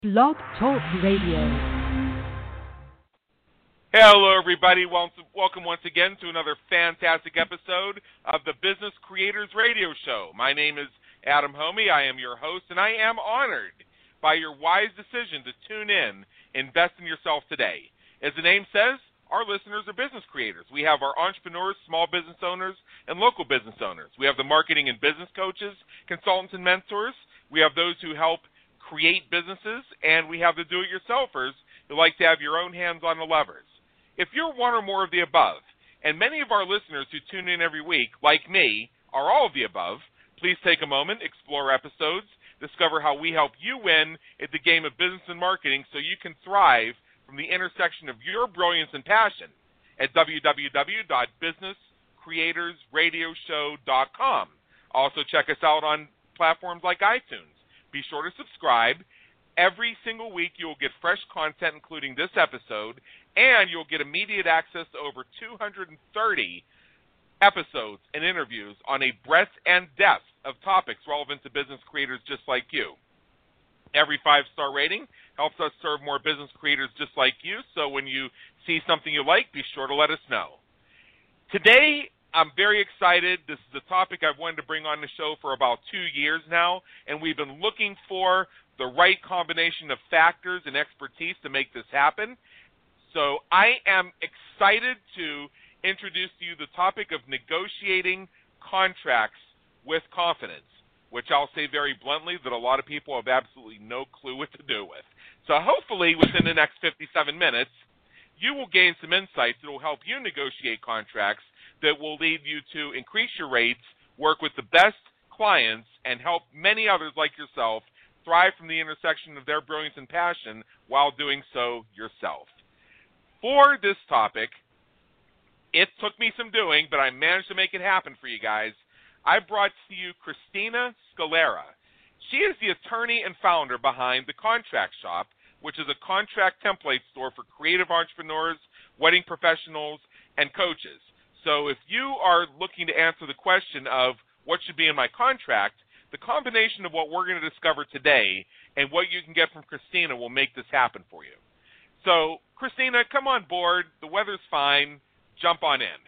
Blog Talk Radio. Hello, everybody. Welcome once again to another fantastic episode of the Business Creators Radio Show. My name is Adam Homey. I am your host, and I am honored by your wise decision to tune in, invest in yourself today. As the name says, our listeners are business creators. We have our entrepreneurs, small business owners, and local business owners. We have the marketing and business coaches, consultants, and mentors. We have those who help create businesses, and we have the do-it-yourselfers who like to have your own hands on the levers. If you're one or more of the above, and many of our listeners who tune in every week, like me, are all of the above, please take a moment, explore episodes, discover how we help you win at the game of business and marketing so you can thrive from the intersection of your brilliance and passion at www.businesscreatorsradioshow.com. Also check us out on platforms like iTunes. Be sure to subscribe. Every single week you will get fresh content, including this episode, and you'll get immediate access to over 230 episodes and interviews on a breadth and depth of topics relevant to business creators just like you. Every 5-star rating helps us serve more business creators just like you, so when you see something you like, be sure to let us know. Today, I'm very excited. This is a topic I've wanted to bring on the show for about 2 years now, and we've been looking for the right combination of factors and expertise to make this happen. So I am excited to introduce to you the topic of negotiating contracts with confidence, which I'll say very bluntly that a lot of people have absolutely no clue what to do with. So hopefully within the next 57 minutes, you will gain some insights that will help you negotiate contracts that will lead you to increase your rates, work with the best clients, and help many others like yourself thrive from the intersection of their brilliance and passion while doing so yourself. For this topic, it took me some doing, but I managed to make it happen for you guys. I brought to you Christina Scalera. She is the attorney and founder behind The Contract Shop, which is a contract template store for creative entrepreneurs, wedding professionals, and coaches. So if you are looking to answer the question of what should be in my contract, the combination of what we're going to discover today and what you can get from Christina will make this happen for you. So, Christina, come on board. The weather's fine. Jump on in.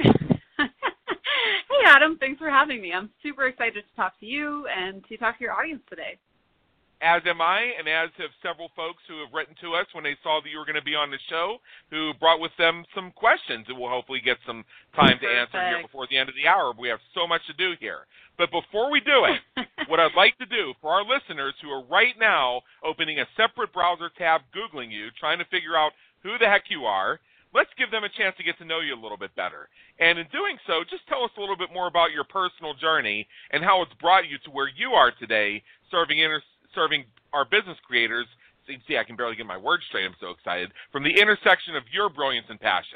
Hey, Adam. Thanks for having me. I'm super excited to talk to you and to talk to your audience today. As am I, and as have several folks who have written to us when they saw that you were going to be on the show, who brought with them some questions that we'll hopefully get some time to answer here before the end of the hour. We have so much to do here. But before we do it, what I'd like to do for our listeners who are right now opening a separate browser tab, Googling you, trying to figure out who the heck you are, let's give them a chance to get to know you a little bit better. And in doing so, just tell us a little bit more about your personal journey and how it's brought you to where you are today, serving our business creators. So you can see I can barely get my words straight. I'm so excited. From the intersection of your brilliance and passion.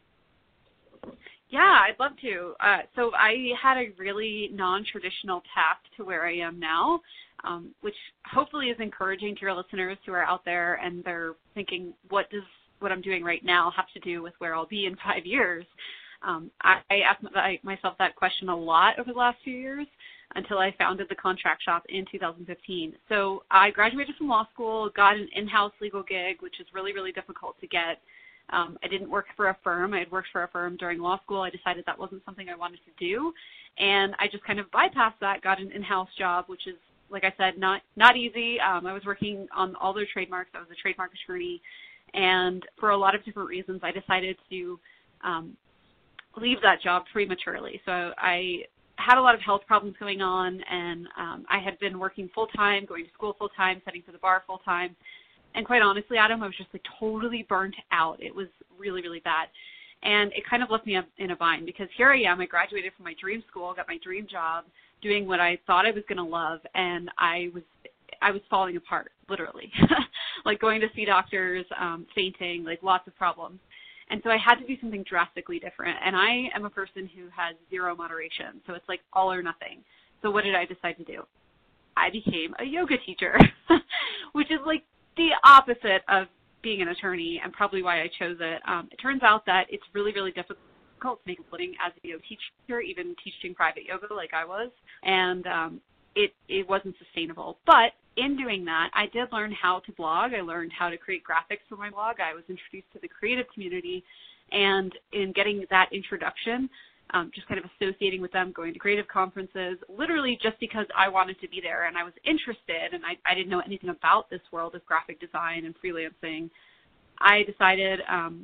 Yeah, I'd love to. So I had a really non-traditional path to where I am now, which hopefully is encouraging to your listeners who are out there and they're thinking, what does what I'm doing right now have to do with where I'll be in 5 years? I asked myself that question a lot over the last few years until I founded The Contract Shop in 2015. So I graduated from law school, got an in-house legal gig, which is really, really difficult to get. I didn't work for a firm. I had worked for a firm during law school. I decided that wasn't something I wanted to do. And I just kind of bypassed that, got an in-house job, which is, like I said, not easy. I was working on all their trademarks. I was a trademark attorney. And for a lot of different reasons, I decided to leave that job prematurely. So I had a lot of health problems going on, and I had been working full-time, going to school full-time, studying for the bar full-time. And quite honestly, Adam, I was just like totally burnt out. It was really, really bad. And it kind of left me in a bind because here I am. I graduated from my dream school, got my dream job, doing what I thought I was going to love, and I was falling apart, literally. Like going to see doctors, fainting, like lots of problems. And so I had to do something drastically different. And I am a person who has zero moderation. So it's like all or nothing. So what did I decide to do? I became a yoga teacher, which is like the opposite of being an attorney and probably why I chose it. It turns out that it's really, really difficult to make a living as a yoga teacher, even teaching private yoga like I was. And it wasn't sustainable. But in doing that, I did learn how to blog. I learned how to create graphics for my blog. I was introduced to the creative community, and in getting that introduction, just kind of associating with them, going to creative conferences, literally just because I wanted to be there and I was interested and I didn't know anything about this world of graphic design and freelancing. I decided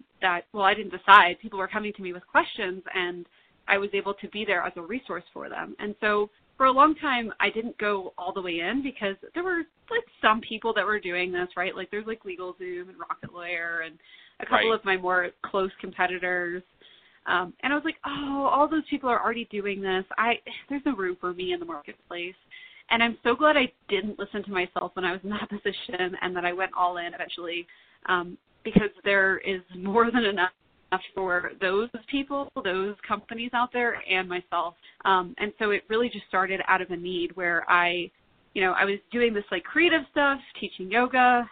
I didn't decide. People were coming to me with questions, and I was able to be there as a resource for them. And so for a long time, I didn't go all the way in because there were like some people that were doing this, right? Like there's like LegalZoom and Rocket Lawyer and a couple of my more close competitors. And I was like, oh, all those people are already doing this. There's no room for me in the marketplace. And I'm so glad I didn't listen to myself when I was in that position and that I went all in eventually, because there is more than enough for those people, those companies out there, and myself. And so it really just started out of a need where I was doing this like creative stuff, teaching yoga,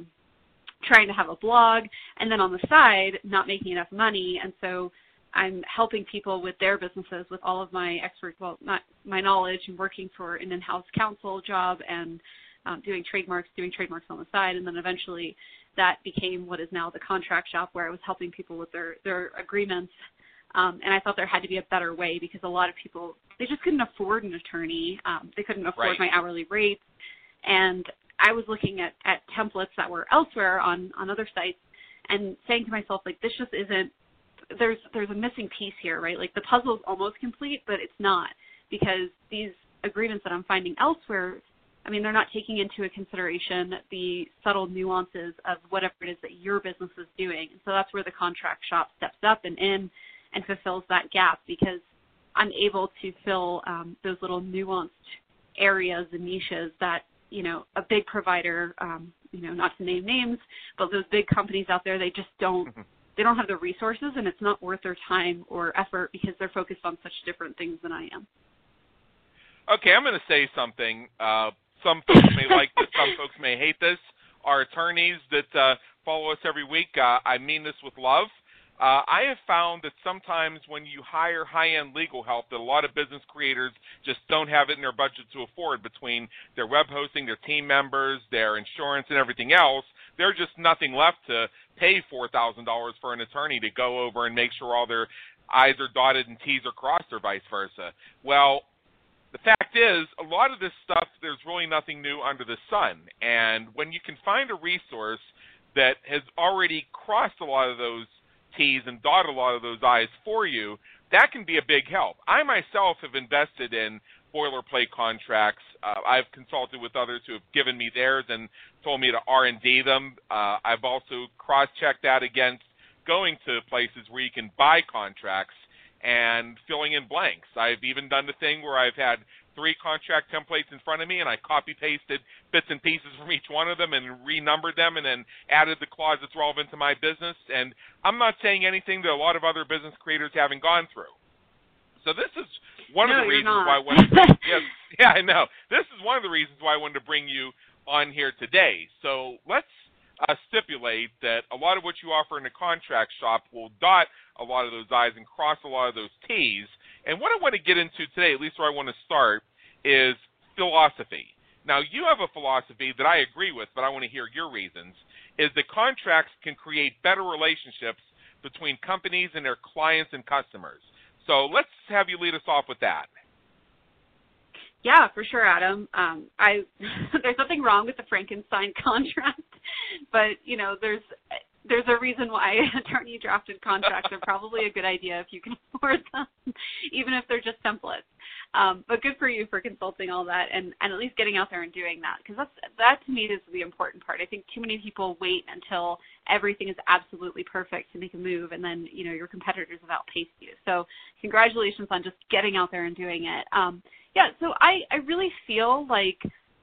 trying to have a blog, and then on the side, not making enough money. And so I'm helping people with their businesses with all of my not my knowledge, and working for an in-house counsel job and doing trademarks on the side. And then eventually that became what is now the contract shop, where I was helping people with their agreements. And I thought there had to be a better way, because a lot of people, they just couldn't afford an attorney. They couldn't afford my hourly rates. And I was looking at templates that were elsewhere on other sites and saying to myself, like, this just isn't, there's a missing piece here, right? Like the puzzle's almost complete, but it's not, because these agreements that I'm finding elsewhere, I mean, they're not taking into consideration the subtle nuances of whatever it is that your business is doing. And so that's where the contract shop steps up and fulfills that gap, because I'm able to fill those little nuanced areas and niches that, a big provider, not to name names, but those big companies out there, they just don't, they don't have the resources, and it's not worth their time or effort because they're focused on such different things than I am. Okay, I'm going to say something. Some folks may like this, some folks may hate this. Our attorneys that follow us every week, I mean this with love. I have found that sometimes when you hire high-end legal help, that a lot of business creators just don't have it in their budget to afford, between their web hosting, their team members, their insurance, and everything else. There's just nothing left to pay $4,000 for an attorney to go over and make sure all their I's are dotted and T's are crossed, or vice versa. Well, the fact is, a lot of this stuff, there's really nothing new under the sun. And when you can find a resource that has already crossed a lot of those T's and dotted a lot of those I's for you, that can be a big help. I myself have invested in boilerplate contracts. I've consulted with others who have given me theirs and told me to R&D them. I've also cross-checked that against going to places where you can buy contracts and filling in blanks. I've even done the thing where I've had 3 contract templates in front of me, and I copy-pasted bits and pieces from each one of them and renumbered them and then added the clause that's relevant to my business. And I'm not saying anything that a lot of other business creators haven't gone through. So this is one of the reasons why I wanted to I know. This is one of the reasons why I wanted to bring you on here today. So let's stipulate that a lot of what you offer in the contract shop will dot a lot of those I's and cross a lot of those T's. And what I want to get into today, at least where I want to start, is philosophy. Now, you have a philosophy that I agree with, but I want to hear your reasons, is that contracts can create better relationships between companies and their clients and customers. So let's have you lead us off with that. Yeah, for sure, Adam. There's nothing wrong with the Frankenstein contract, but, there's a reason why attorney drafted contracts are probably a good idea if you can afford them, even if they're just templates. But good for you for consulting all that and at least getting out there and doing that, because that to me is the important part. I think too many people wait until everything is absolutely perfect to make a move, and then your competitors have outpaced you. So congratulations on just getting out there and doing it. So I really feel like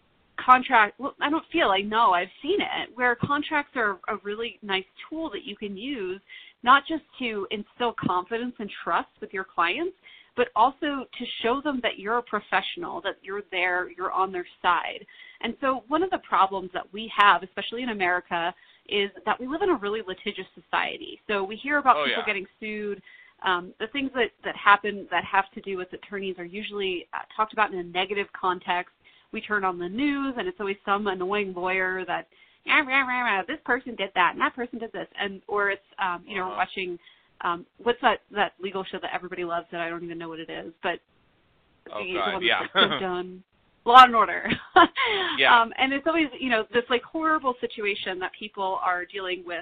I know I've seen it, where contracts are a really nice tool that you can use, not just to instill confidence and trust with your clients, but also to show them that you're a professional, that you're there, you're on their side. And so one of the problems that we have, especially in America, is that we live in a really litigious society. So we hear about people getting sued. The things that happen that have to do with attorneys are usually talked about in a negative context, we turn on the news and it's always some annoying lawyer that, this person did that and that person did this, and or it's we're watching what's that legal show that everybody loves that I don't even know what it is, but the one that's done. Law and Order. And it's always, this like horrible situation that people are dealing with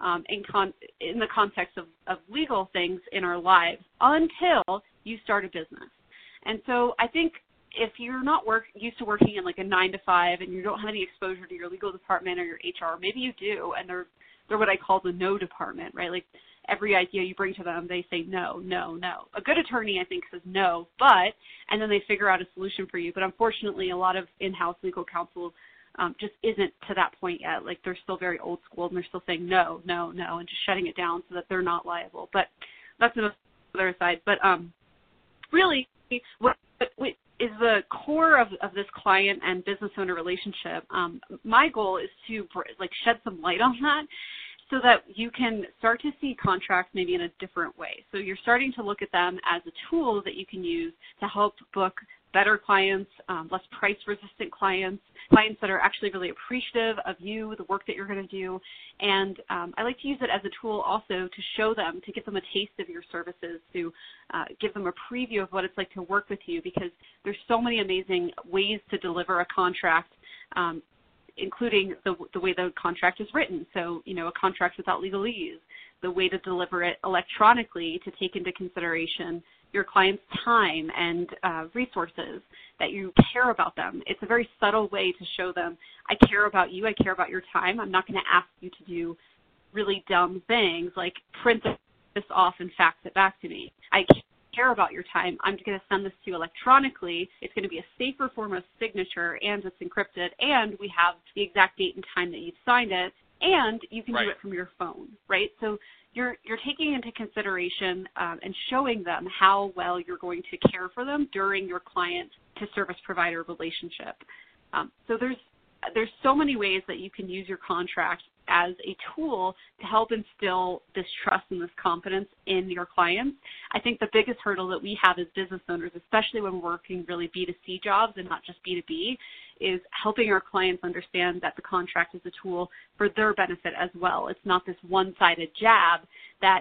in the context of legal things in our lives until you start a business. And so I think if you're not used to working in like a 9-to-5 and you don't have any exposure to your legal department or your HR, maybe you do, and they're what I call the no department, right? Like every idea you bring to them, they say no, no, no. A good attorney, I think, says no, and then they figure out a solution for you. But unfortunately, a lot of in-house legal counsel just isn't to that point yet. Like they're still very old school and they're still saying no, no, no, and just shutting it down so that they're not liable. But that's another side. But really, what is the core of this client and business owner relationship? My goal is to shed some light on that so that you can start to see contracts maybe in a different way. So you're starting to look at them as a tool that you can use to help book better clients, less price-resistant clients that are actually really appreciative of you, the work that you're going to do. And I like to use it as a tool also to show them, to give them a taste of your services, to give them a preview of what it's like to work with you, because there's so many amazing ways to deliver a contract, including the way the contract is written. So, a contract without legalese, the way to deliver it electronically to take into consideration your client's time and resources, that you care about them. It's a very subtle way to show them, I care about you, I care about your time. I'm not going to ask you to do really dumb things like print this off and fax it back to me. I care about your time. I'm going to send this to you electronically. It's going to be a safer form of signature, and it's encrypted, and we have the exact date and time that you signed it, and you can do it from your phone, right? So you're taking into consideration and showing them how well you're going to care for them during your client to service provider relationship. So there's so many ways that you can use your contract as a tool to help instill this trust and this confidence in your clients. I think the biggest hurdle that we have as business owners, especially when we're working really B2C jobs and not just B2B, is helping our clients understand that the contract is a tool for their benefit as well. It's not this one-sided jab that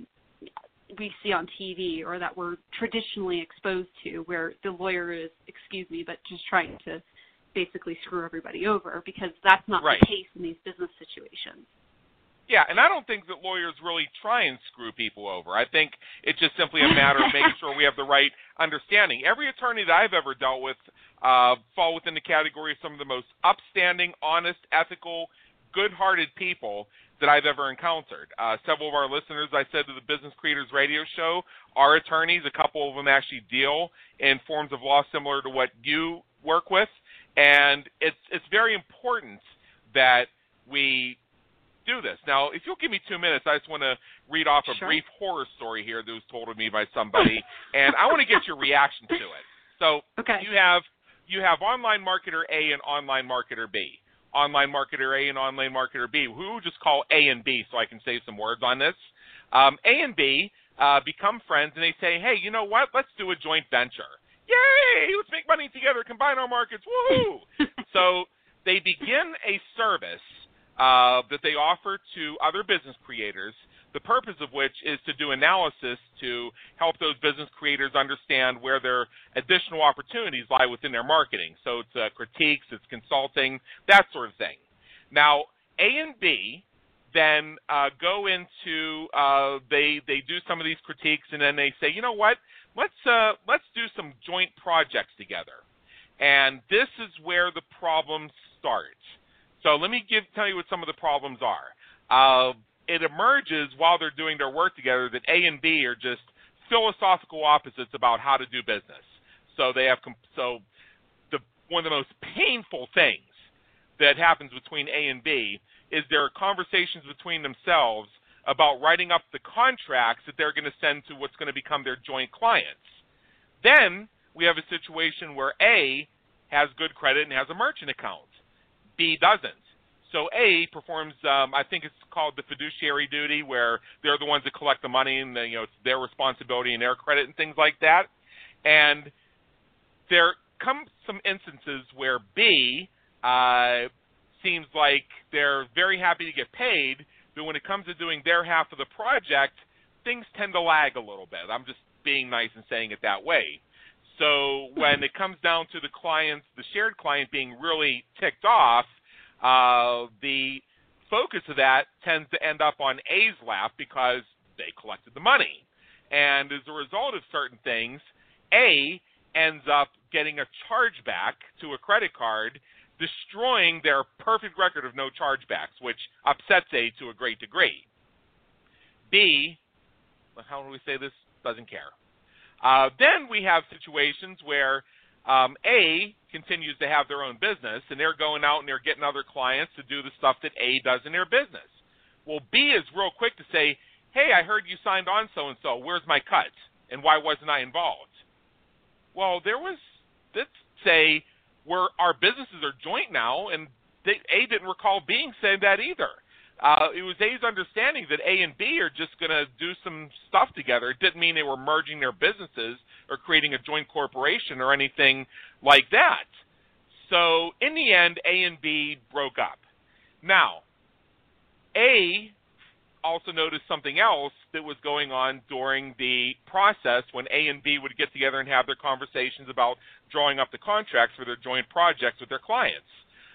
we see on TV or that we're traditionally exposed to, where the lawyer is, but just trying to basically screw everybody over, because that's not the case in these business situations. Yeah, and I don't think that lawyers really try and screw people over. I think it's just simply a matter of making sure we have the right understanding. Every attorney that I've ever dealt with fall within the category of some of the most upstanding, honest, ethical, good-hearted people that I've ever encountered. Several of our listeners, I said to the Business Creators Radio Show, are attorneys. A couple of them actually deal in forms of law similar to what you work with. And it's very important that we do this. Now, if you'll give me 2 minutes, I just want to read off a brief horror story here that was told to me by somebody, and I want to get your reaction to it. So you have online marketer A and online marketer B. Online marketer A and online marketer B, who we'll just call A and B so I can save some words on this. A and B become friends, and they say, hey, you know what? Let's do a joint venture. Yay! Let's make money together, combine our markets, woohoo! So they begin a service that they offer to other business creators, the purpose of which is to do analysis to help those business creators understand where their additional opportunities lie within their marketing. So it's critiques, it's consulting, that sort of thing. Now, A and B then go into, they do some of these critiques, and then they say, you know what? Let's do some joint projects together. And this is where the problems start. So let me tell you what some of the problems are. It emerges while they're doing their work together that A and B are just philosophical opposites about how to do business. So they have one of the most painful things that happens between A and B is there are conversations between themselves about writing up the contracts that they're going to send to what's going to become their joint clients. Then we have a situation where A has good credit and has a merchant account. B doesn't. So A performs, I think it's called the fiduciary duty, where they're the ones that collect the money, and it's their responsibility and their credit and things like that. And they're come some instances where B seems like they're very happy to get paid, but when it comes to doing their half of the project, things tend to lag a little bit. I'm just being nice and saying it that way. So when it comes down to the clients, the shared client being really ticked off, the focus of that tends to end up on A's lap because they collected the money. And as a result of certain things, A ends up getting a chargeback to a credit card, destroying their perfect record of no chargebacks, which upsets A to a great degree. B, how do we say this? Doesn't care. Then we have situations where A continues to have their own business, and they're going out and they're getting other clients to do the stuff that A does in their business. Well, B is real quick to say, hey, I heard you signed on so-and-so. Where's my cut? And why wasn't I involved? Well, let's say, where our businesses are joint now, and A didn't recall being said that either. It was A's understanding that A and B are just going to do some stuff together. It didn't mean they were merging their businesses or creating a joint corporation or anything like that. So in the end, A and B broke up. Now, A also noticed something else that was going on during the process when A and B would get together and have their conversations about drawing up the contracts for their joint projects with their clients.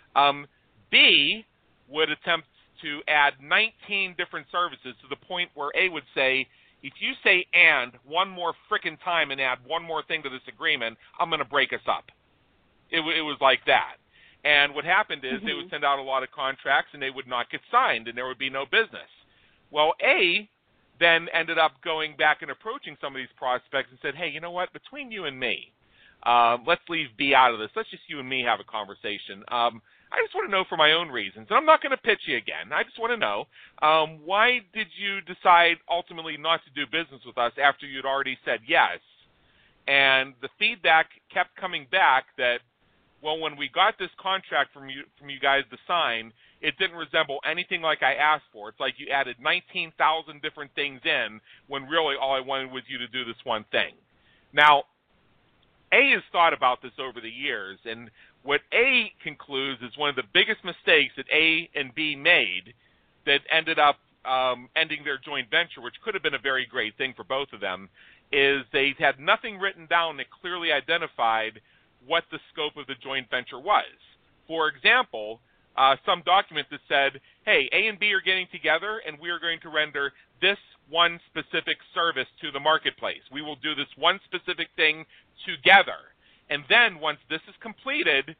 B would attempt to add 19 different services to the point where A would say, if you say and one more frickin' time and add one more thing to this agreement, I'm going to break us up. It was like that. And what happened is they would send out a lot of contracts and they would not get signed and there would be no business. Well, A then ended up going back and approaching some of these prospects and said, hey, you know what, between you and me, let's leave B out of this. Let's just you and me have a conversation. I just want to know for my own reasons, and I'm not going to pitch you again. I just want to know, why did you decide ultimately not to do business with us after you'd already said yes? And the feedback kept coming back that, well, when we got this contract from you guys to sign, it didn't resemble anything like I asked for. It's like you added 19,000 different things in when really all I wanted was you to do this one thing. Now, A has thought about this over the years, and what A concludes is one of the biggest mistakes that A and B made that ended up ending their joint venture, which could have been a very great thing for both of them, is they had nothing written down that clearly identified what the scope of the joint venture was. For example, some document that said, hey, A and B are getting together and we are going to render this one specific service to the marketplace. We will do this one specific thing together. And then once this is completed,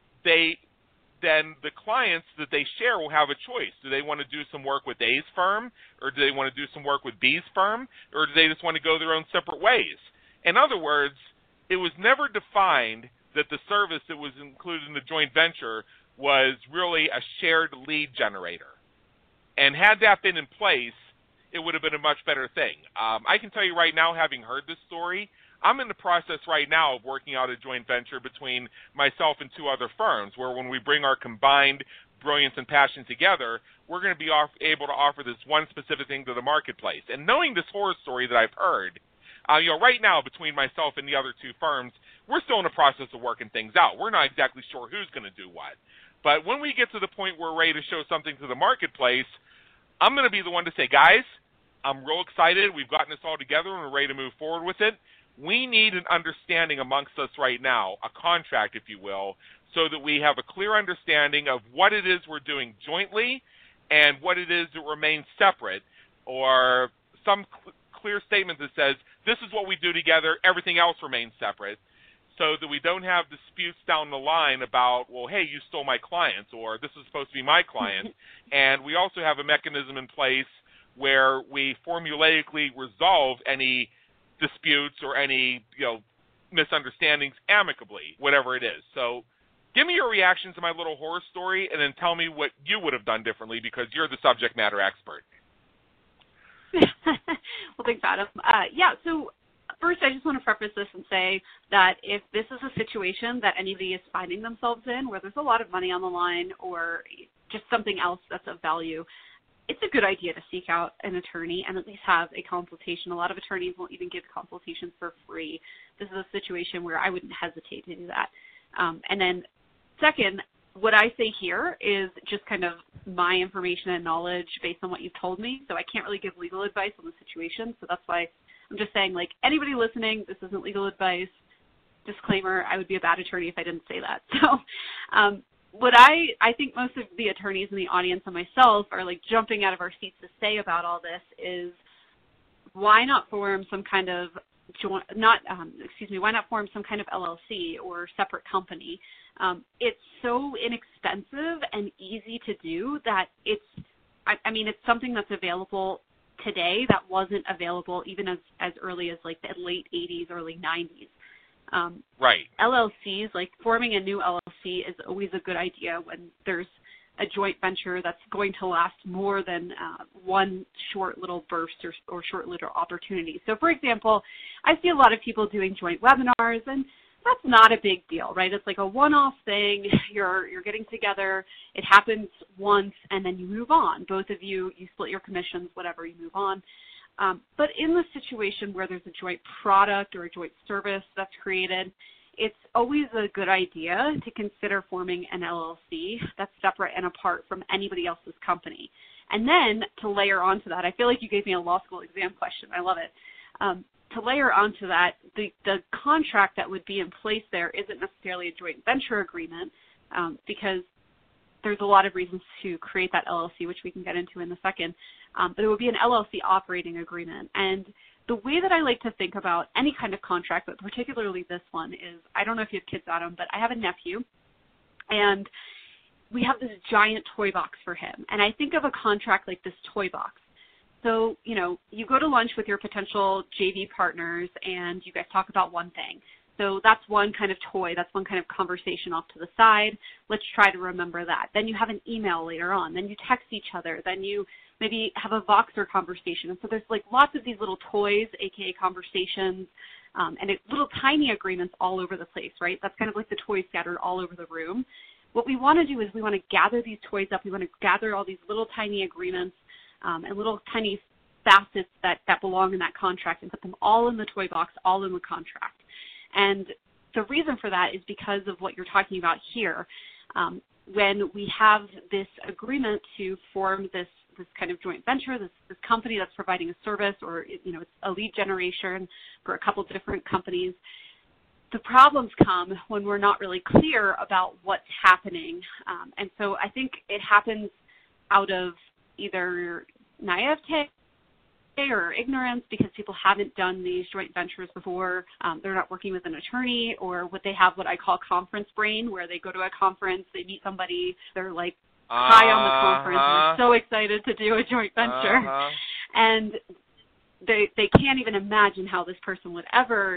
then the clients that they share will have a choice. Do they want to do some work with A's firm, or do they want to do some work with B's firm, or do they just want to go their own separate ways? In other words, it was never defined that the service that was included in the joint venture was really a shared lead generator. And had that been in place, it would have been a much better thing. I can tell you right now, having heard this story, I'm in the process right now of working out a joint venture between myself and two other firms where when we bring our combined brilliance and passion together, we're going to be able to offer this one specific thing to the marketplace. And knowing this horror story that I've heard, right now between myself and the other two firms, we're still in the process of working things out. We're not exactly sure who's going to do what. But when we get to the point where we're ready to show something to the marketplace, I'm going to be the one to say, guys, I'm real excited. We've gotten this all together and we're ready to move forward with it. We need an understanding amongst us right now, a contract, if you will, so that we have a clear understanding of what it is we're doing jointly and what it is that remains separate, or some clear statement that says, this is what we do together, everything else remains separate, so that we don't have disputes down the line about, well, hey, you stole my clients, or this is supposed to be my client. And we also have a mechanism in place where we formulaically resolve any disputes or any misunderstandings amicably, whatever it is. So give me your reaction to my little horror story and then tell me what you would have done differently because you're the subject matter expert. Well, thanks, Adam. So first I just want to preface this and say that if this is a situation that anybody is finding themselves in where there's a lot of money on the line or just something else that's of value, it's a good idea to seek out an attorney and at least have a consultation. A lot of attorneys won't even give consultations for free. This is a situation where I wouldn't hesitate to do that. And then second, what I say here is just kind of my information and knowledge based on what you've told me. So I can't really give legal advice on the situation. So that's why I'm just saying, like, anybody listening, this isn't legal advice. Disclaimer, I would be a bad attorney if I didn't say that. So what I think most of the attorneys in the audience and myself are like jumping out of our seats to say about all this is why not form some kind of why not form some kind of LLC or separate company? It's so inexpensive and easy to do that it's something that's available today that wasn't available even as early as like the late 80s, early 90s. Right. LLCs, like forming a new LLC is always a good idea when there's a joint venture that's going to last more than one short little burst or short little opportunity. So, for example, I see a lot of people doing joint webinars, and that's not a big deal, right? It's like a one-off thing. You're getting together. It happens once, and then you move on. Both of you split your commissions, whatever, you move on. But in the situation where there's a joint product or a joint service that's created, it's always a good idea to consider forming an LLC that's separate and apart from anybody else's company. And then to layer onto that, I feel like you gave me a law school exam question. I love it. To layer onto that, the contract that would be in place there isn't necessarily a joint venture agreement because there's a lot of reasons to create that LLC, which we can get into in a second. But it would be an LLC operating agreement. And the way that I like to think about any kind of contract, but particularly this one, is I don't know if you have kids, Adam, but I have a nephew, and we have this giant toy box for him. And I think of a contract like this toy box. So, you go to lunch with your potential JV partners, and you guys talk about one thing. So that's one kind of toy. That's one kind of conversation off to the side. Let's try to remember that. Then you have an email later on. Then you text each other. Then you maybe have a Voxer conversation. And so there's like lots of these little toys, aka conversations, and little tiny agreements all over the place, right? That's kind of like the toys scattered all over the room. What we want to do is we want to gather these toys up. We want to gather all these little tiny agreements and little tiny facets that belong in that contract and put them all in the toy box, all in the contract. And the reason for that is because of what you're talking about here. When we have this agreement to form this kind of joint venture, this company that's providing a service, or it's a lead generation for a couple of different companies, the problems come when we're not really clear about what's happening. And so I think it happens out of either naivete or ignorance because people haven't done these joint ventures before. They're not working with an attorney, or what I call conference brain, where they go to a conference, they meet somebody, they're like high on the conference, and they're so excited to do a joint venture. And they can't even imagine how this person would ever,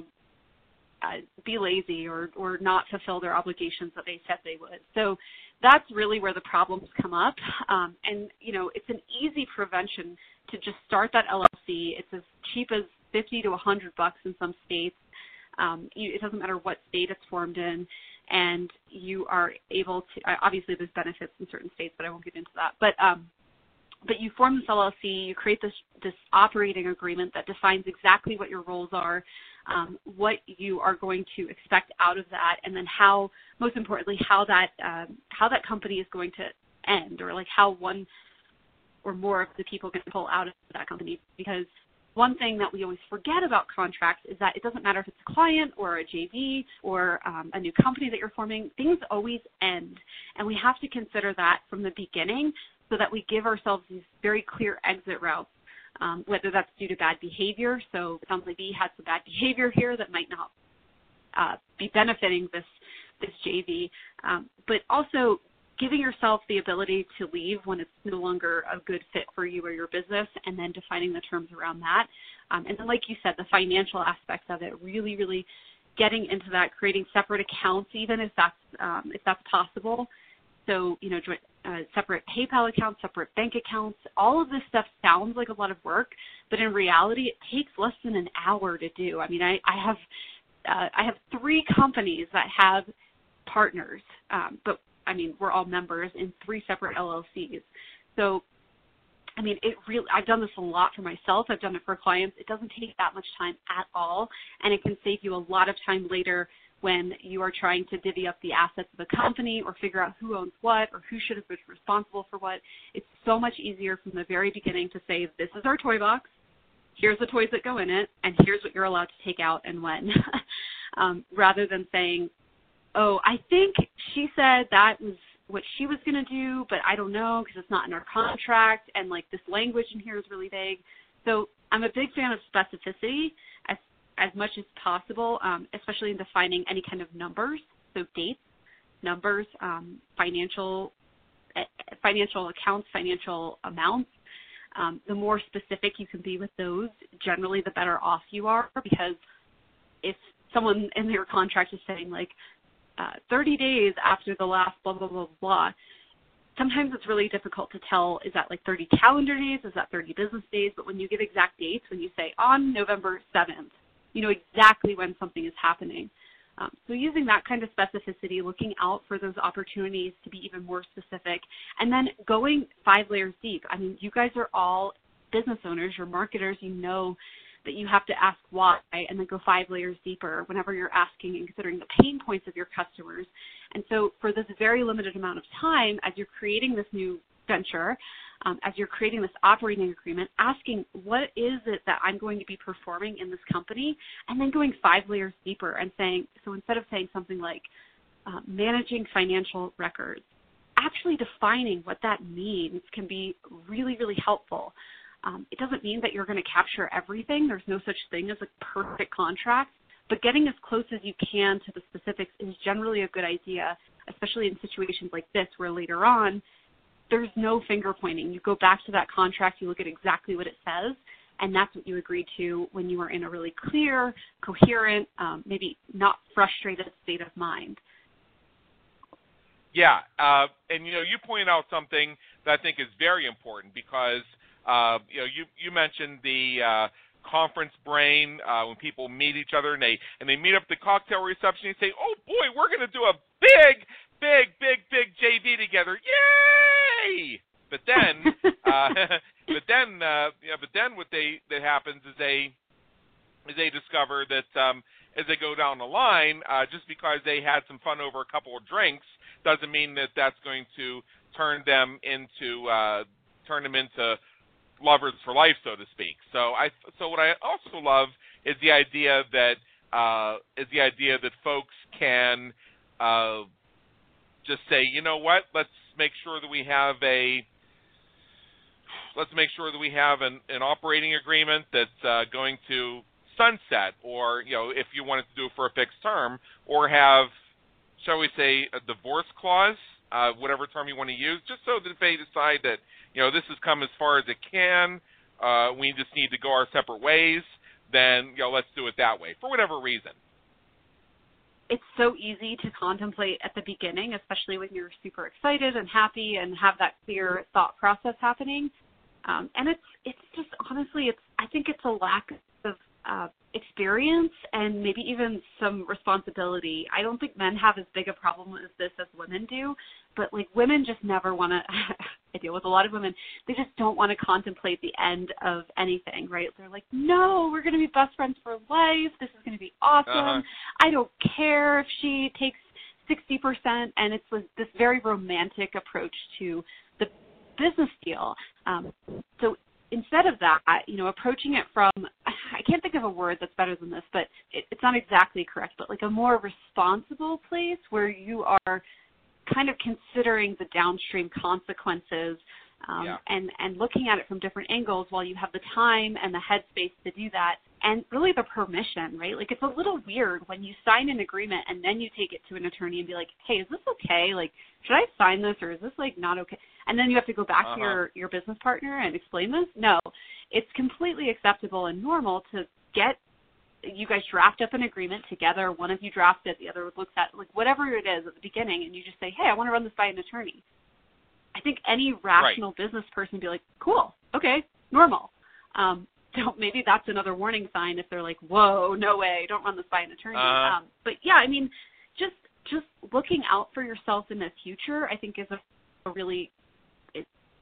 be lazy or not fulfill their obligations that they said they would. So that's really where the problems come up. And, it's an easy prevention to just start that LLC. It's as cheap as $50 to $100 in some states. It doesn't matter what state it's formed in. And you are able to, obviously there's benefits in certain states, but I won't get into that. But you form this LLC, you create this operating agreement that defines exactly what your roles are, what you are going to expect out of that, and then most importantly, how that company is going to end, or like how one or more of the people can pull out of that company. Because one thing that we always forget about contracts is that it doesn't matter if it's a client or a JV or a new company that you're forming, things always end. And we have to consider that from the beginning so that we give ourselves these very clear exit routes, whether that's due to bad behavior. So it sounds like B had some bad behavior here that might not be benefiting this JV, but also giving yourself the ability to leave when it's no longer a good fit for you or your business, and then defining the terms around that. And then, like you said, the financial aspects of it, really, really getting into that, creating separate accounts, even if that's possible. So, separate PayPal accounts, separate bank accounts, all of this stuff sounds like a lot of work, but in reality, it takes less than an hour to do. I mean, I have 3 companies that have partners, but I mean, we're all members in 3 separate LLCs. So I mean, I've done this a lot for myself. I've done it for clients. It doesn't take that much time at all, and it can save you a lot of time later when you are trying to divvy up the assets of the company or figure out who owns what or who should have been responsible for what. It's so much easier from the very beginning to say, this is our toy box, here's the toys that go in it, and here's what you're allowed to take out and when, rather than saying, oh, I think she said that was what she was going to do, but I don't know because it's not in our contract, and like this language in here is really vague. So I'm a big fan of specificity as much as possible, especially in defining any kind of numbers, so dates, numbers, financial accounts, financial amounts. The more specific you can be with those, generally the better off you are, because if someone in your contract is saying like 30 days after the last blah, blah, blah, blah, sometimes it's really difficult to tell, is that like 30 calendar days, is that 30 business days? But when you give exact dates, when you say on November 7th, you know exactly when something is happening. So using that kind of specificity, looking out for those opportunities to be even more specific, and then going 5 layers deep. I mean, you guys are all business owners, you're marketers, you know that you have to ask why and then go 5 layers deeper whenever you're asking and considering the pain points of your customers. And so for this very limited amount of time, as you're creating this new venture, as you're creating this operating agreement, asking what is it that I'm going to be performing in this company, and then going 5 layers deeper and saying, so instead of saying something like managing financial records, actually defining what that means can be really, really helpful. It doesn't mean that you're going to capture everything. There's no such thing as a perfect contract, but getting as close as you can to the specifics is generally a good idea, especially in situations like this where later on there's no finger pointing. You go back to that contract, you look at exactly what it says, and that's what you agreed to when you were in a really clear, coherent, maybe not frustrated state of mind. Yeah, and you point out something that I think is very important because you mentioned the conference brain when people meet each other and they meet up at the cocktail reception and say, "Oh boy, we're going to do a big JV together, yay!" But then, what that happens is they discover that as they go down the line, just because they had some fun over a couple of drinks doesn't mean that that's going to turn them into lovers for life, so to speak. So what I also love is the idea that folks can just say, you know what, let's make sure that we have an operating agreement that's going to sunset, or if you wanted to do it for a fixed term, or have, shall we say, a divorce clause, whatever term you want to use, just so that if they decide that this has come as far as it can, we just need to go our separate ways, then let's do it that way for whatever reason. It's so easy to contemplate at the beginning, especially when you're super excited and happy and have that clear thought process happening. And it's just, honestly, I think it's a lack of experience and maybe even some responsibility. I don't think men have as big a problem with this as women do, but like women just never want to, I deal with a lot of women, they just don't want to contemplate the end of anything, right? They're like, no, we're going to be best friends for life. This is going to be awesome. Uh-huh. I don't care if she takes 60%. And it's this very romantic approach to the business deal. So instead of that, approaching it from, I can't think of a word that's better than this, but it's not exactly correct, but like a more responsible place where you are kind of considering the downstream consequences and looking at it from different angles while you have the time and the headspace to do that, and really the permission, right? Like, it's a little weird when you sign an agreement and then you take it to an attorney and be like, hey, is this okay? Like, should I sign this, or is this like not okay? And then you have to go back to your business partner and explain this. No, it's completely acceptable and normal to get you guys draft up an agreement together. One of you drafts it, the other looks at, like, whatever it is at the beginning, and you just say, hey, I want to run this by an attorney. I think any rational business person would be like, cool, okay, normal. So maybe that's another warning sign if they're like, whoa, no way, don't run this by an attorney. But yeah, I mean, just looking out for yourself in the future, I think is a really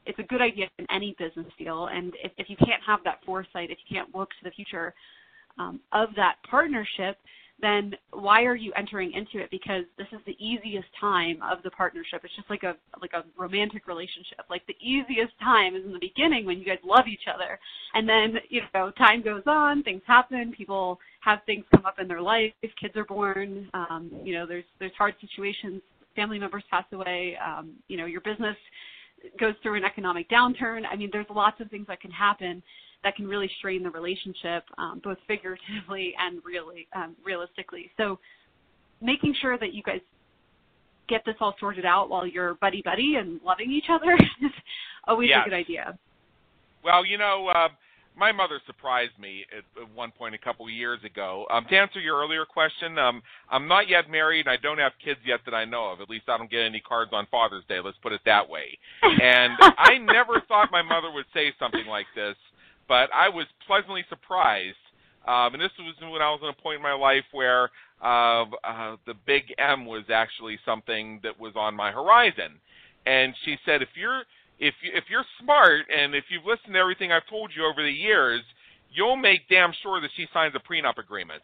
it's a good idea in any business deal. And if you can't have that foresight, if you can't look to the future of that partnership, then why are you entering into it? Because this is the easiest time of the partnership. It's just like a romantic relationship. Like the easiest time is in the beginning when you guys love each other. And then, time goes on, things happen, people have things come up in their life, kids are born, there's hard situations, family members pass away, your business goes through an economic downturn. I mean, there's lots of things that can happen that can really strain the relationship, both figuratively and realistically. So making sure that you guys get this all sorted out while you're buddy-buddy and loving each other is always a good idea. Well, my mother surprised me at one point a couple of years ago. To answer your earlier question, I'm not yet married, and I don't have kids yet that I know of. At least I don't get any cards on Father's Day, let's put it that way. And I never thought my mother would say something like this, but I was pleasantly surprised. And this was when I was at a point in my life where the big M was actually something that was on my horizon. And she said, if you're smart and if you've listened to everything I've told you over the years, you'll make damn sure that she signs a prenup agreement.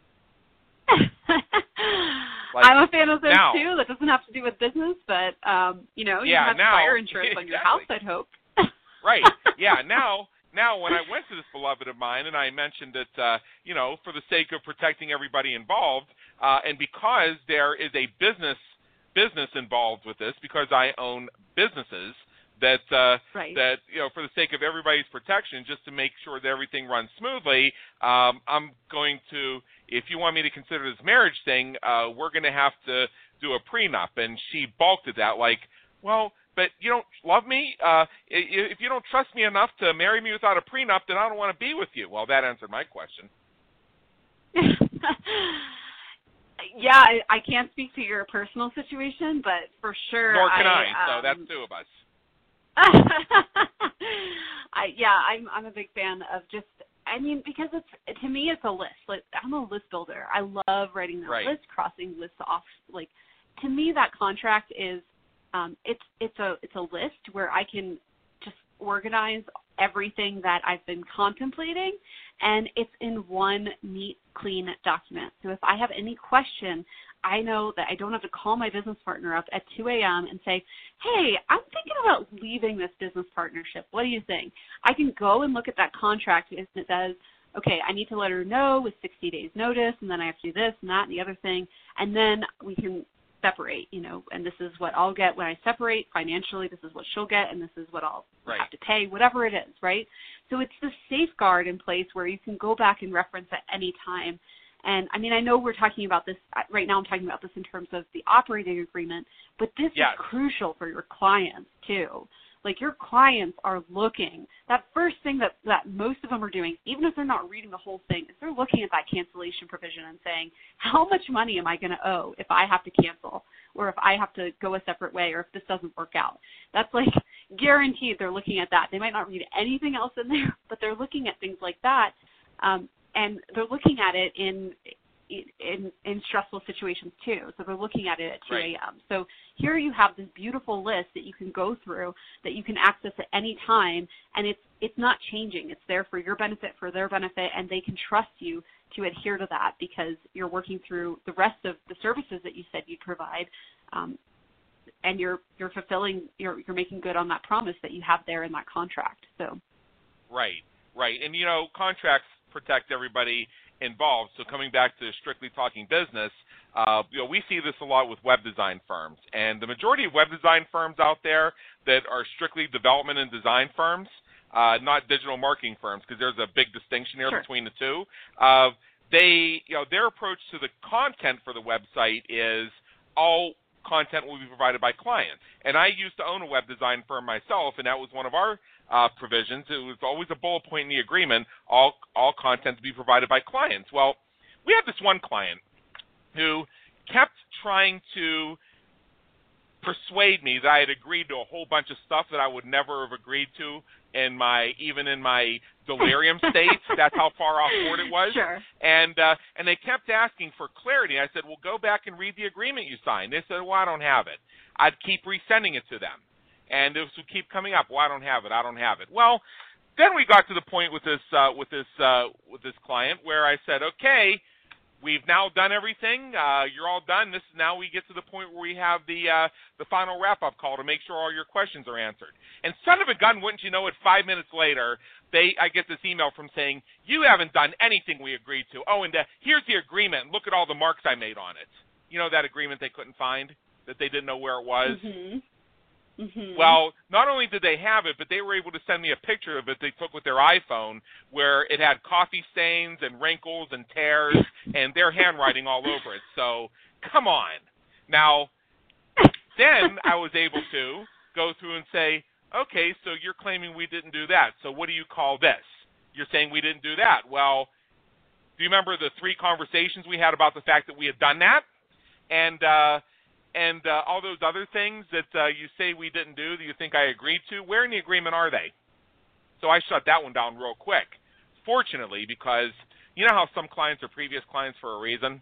I'm a fan of those too. That doesn't have to do with business, but you have fire insurance on your house, I'd hope. Right. Yeah. Now, when I went to this beloved of mine, and I mentioned that, for the sake of protecting everybody involved, and because there is a business involved with this, because I own businesses, that for the sake of everybody's protection, just to make sure that everything runs smoothly, I'm going to, if you want me to consider this marriage thing, we're going to have to do a prenup. And she balked at that, like, well, but you don't love me? If you don't trust me enough to marry me without a prenup, then I don't want to be with you. Well, that answered my question. Yeah, I can't speak to your personal situation, but for sure. Nor can I, so that's two of us. I'm a big fan of because to me it's a list. Like, I'm a list builder. I love writing that list, crossing lists off. Like, to me, that contract is it's a list where I can just organize everything that I've been contemplating, and it's in one neat, clean document. So if I have any question, I know that I don't have to call my business partner up at 2 a.m. and say, hey, I'm thinking about leaving this business partnership. What do you think? I can go and look at that contract and it says, okay, I need to let her know with 60 days notice, and then I have to do this and that and the other thing, and then we can separate, and this is what I'll get when I separate financially, this is what she'll get, and this is what I'll have to pay, whatever it is, right? So it's the safeguard in place where you can go back and reference at any time. And, I know we're talking about this, right now I'm talking about this in terms of the operating agreement, but this is crucial for your clients, too. Like, your clients are looking. That first thing that most of them are doing, even if they're not reading the whole thing, is they're looking at that cancellation provision and saying, how much money am I going to owe if I have to cancel, or if I have to go a separate way, or if this doesn't work out? That's like guaranteed they're looking at that. They might not read anything else in there, but they're looking at things like that, and they're looking at it in stressful situations too. So they're looking at it at 2 a.m. So here you have this beautiful list that you can go through, that you can access at any time, and it's not changing. It's there for your benefit, for their benefit, and they can trust you to adhere to that because you're working through the rest of the services that you said you'd provide, and you're fulfilling, you're making good on that promise that you have there in that contract. So right. And contracts protect everybody involved. So coming back to strictly talking business, we see this a lot with web design firms. And the majority of web design firms out there that are strictly development and design firms, not digital marketing firms, because there's a big distinction here between the two. Their approach to the content for the website is all content will be provided by clients. And I used to own a web design firm myself, and that was one of our provisions. It was always a bullet point in the agreement, all content to be provided by clients. Well, we had this one client who kept trying to persuade me that I had agreed to a whole bunch of stuff that I would never have agreed to even in my delirium state. That's how far off board it was. Sure. And they kept asking for clarity. I said, well, go back and read the agreement you signed. They said, well, I don't have it. I'd keep resending it to them. And this would keep coming up. Well, I don't have it. Well, then we got to the point with this client where I said, okay, we've now done everything. You're all done. Now we get to the point where we have the final wrap-up call to make sure all your questions are answered. And son of a gun, wouldn't you know it, 5 minutes later, I get this email from saying, you haven't done anything we agreed to. Oh, and here's the agreement. Look at all the marks I made on it. You know that agreement they couldn't find, that they didn't know where it was? Mm-hmm. Mm-hmm. Well, not only did they have it, but they were able to send me a picture of it they took with their iPhone where it had coffee stains and wrinkles and tears and their handwriting all over it. So, come on. Now, then I was able to go through and say, okay, so you're claiming we didn't do that. So what do you call this? You're saying we didn't do that. Well, do you remember the 3 conversations we had about the fact that we had done that? And all those other things that you say we didn't do that you think I agreed to, where in the agreement are they? So I shut that one down real quick. Fortunately, because you know how some clients are previous clients for a reason?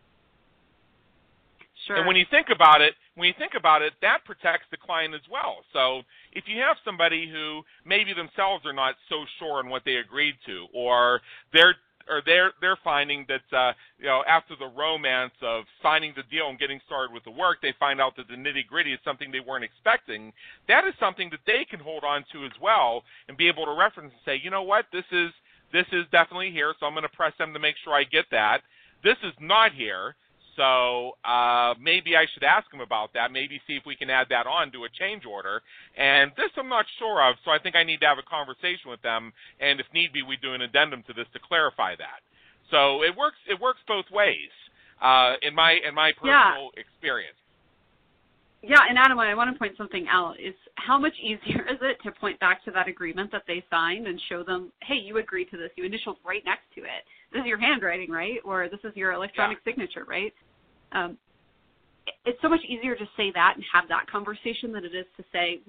Sure. And when you think about it, that protects the client as well. So if you have somebody who maybe themselves are not so sure on what they agreed to, or they're finding that after the romance of signing the deal and getting started with the work, they find out that the nitty-gritty is something they weren't expecting. That is something that they can hold on to as well and be able to reference and say, you know what, this is definitely here, so I'm going to press them to make sure I get that. This is not here, so maybe I should ask them about that, maybe see if we can add that on to a change order. And this I'm not sure of, so I think I need to have a conversation with them, and if need be, we do an addendum to this to clarify that. So it works both ways in my personal experience. Yeah, and Adam, I want to point something out, is how much easier is it to point back to that agreement that they signed and show them, hey, you agreed to this, you initialed right next to it. This is your handwriting, right? Or this is your electronic signature, right? It's so much easier to say that and have that conversation than it is to say,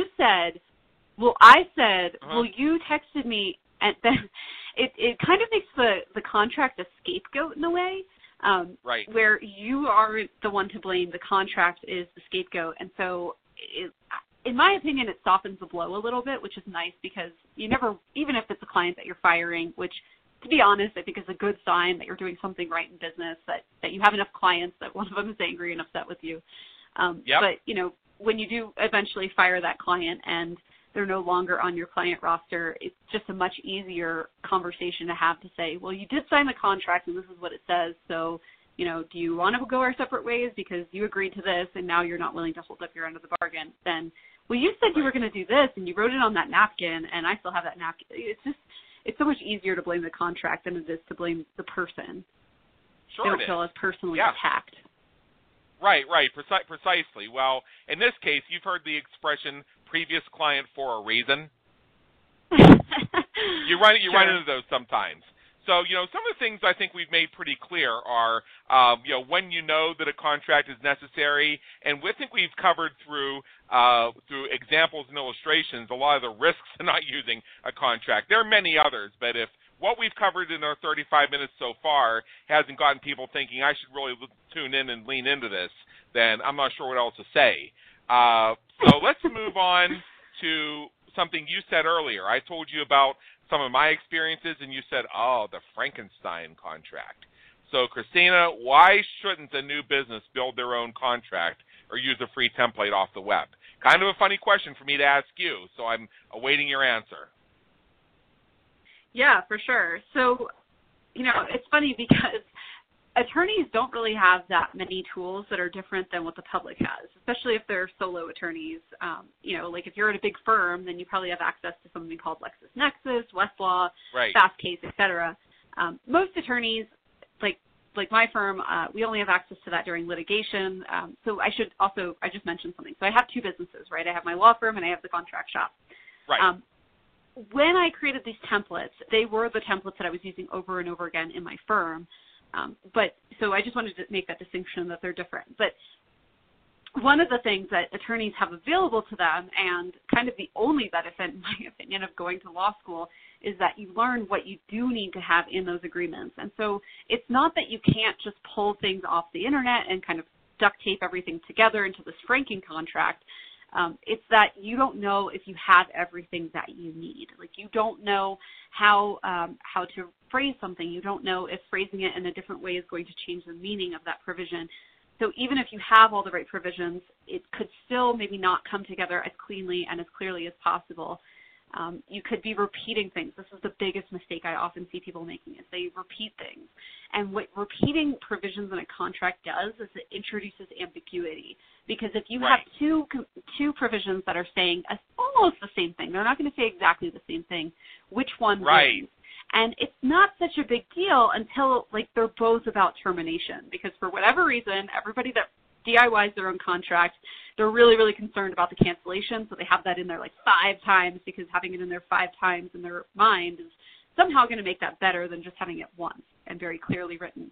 I said, you texted me, and then it kind of makes the contract a scapegoat in a way. Right. Where you are the one to blame, the contract is the scapegoat. And so, in my opinion, it softens the blow a little bit, which is nice because you never, even if it's a client that you're firing, which, to be honest, I think is a good sign that you're doing something right in business, that you have enough clients that one of them is angry and upset with you. Yep. But, when you do eventually fire that client and they're no longer on your client roster, it's just a much easier conversation to have to say, well, you did sign the contract and this is what it says, so, do you want to go our separate ways because you agreed to this and now you're not willing to hold up your end of the bargain? Then, well, you said you were going to do this and you wrote it on that napkin and I still have that napkin. It's so much easier to blame the contract than it is to blame the person. Sure, they don't feel as personally attacked. Right, precisely. Well, in this case, you've heard the expression previous client for a reason. You run into those sometimes. So, some of the things I think we've made pretty clear are, when you know that a contract is necessary, and we think we've covered through examples and illustrations a lot of the risks of not using a contract. There are many others, but if what we've covered in our 35 minutes so far hasn't gotten people thinking I should really tune in and lean into this, then I'm not sure what else to say. So let's move on to something you said earlier. I told you about some of my experiences, and you said, the Frankenstein contract. So, Christina, why shouldn't a new business build their own contract or use a free template off the web? Kind of a funny question for me to ask you, so I'm awaiting your answer. Yeah, for sure. So, it's funny because attorneys don't really have that many tools that are different than what the public has, especially if they're solo attorneys. Like if you're at a big firm, then you probably have access to something called LexisNexis, Westlaw, right, Fastcase, etc. Most attorneys, like my firm, we only have access to that during litigation. So I just mentioned something. So I have 2 businesses, right? I have my law firm and I have the contract shop. Right. When I created these templates, they were the templates that I was using over and over again in my firm. So I just wanted to make that distinction that they're different. But one of the things that attorneys have available to them, and kind of the only benefit, in my opinion, of going to law school, is that you learn what you do need to have in those agreements. And so it's not that you can't just pull things off the internet and kind of duct tape everything together into this franking contract. It's that you don't know if you have everything that you need. Like, you don't know how to phrase something. You don't know if phrasing it in a different way is going to change the meaning of that provision. So even if you have all the right provisions, it could still maybe not come together as cleanly and as clearly as possible. You could be repeating things. This is the biggest mistake I often see people making, is they repeat things. And what repeating provisions in a contract does is it introduces ambiguity. Because if you have two provisions that are saying almost the same thing, they're not going to say exactly the same thing, which one wins? And it's not such a big deal until, like, they're both about termination. Because for whatever reason, everybody that DIYs their own contract, they're really, really concerned about the cancellation, so they have that in there like 5 times, because having it in there 5 times in their mind is somehow going to make that better than just having it once and very clearly written.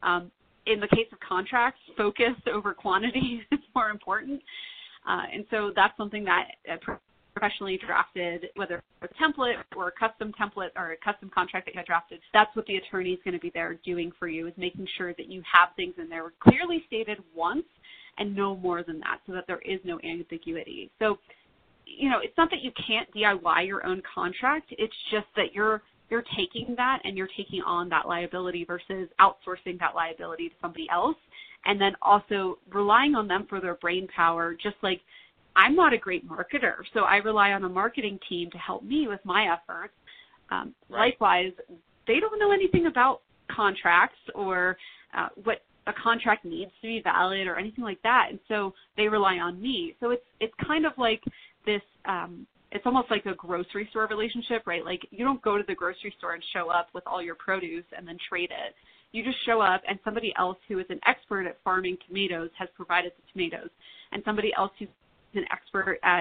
In the case of contracts, focus over quantity is more important. And so that's something that professionally drafted, whether it's a template or a custom template or a custom contract that you have drafted, that's what the attorney is going to be there doing for you, is making sure that you have things in there clearly stated once and no more than that, so that there is no ambiguity. So, you know, it's not that you can't DIY your own contract. It's just that you're taking that and you're taking on that liability versus outsourcing that liability to somebody else, and then also relying on them for their brain power. Just like I'm not a great marketer, so I rely on a marketing team to help me with my efforts. Likewise, they don't know anything about contracts or what a contract needs to be valid or anything like that, and so they rely on me. So it's kind of like this, it's almost like a grocery store relationship, right? Like, you don't go to the grocery store and show up with all your produce and then trade it. You just show up, and somebody else who is an expert at farming tomatoes has provided the tomatoes, and somebody else who's an expert at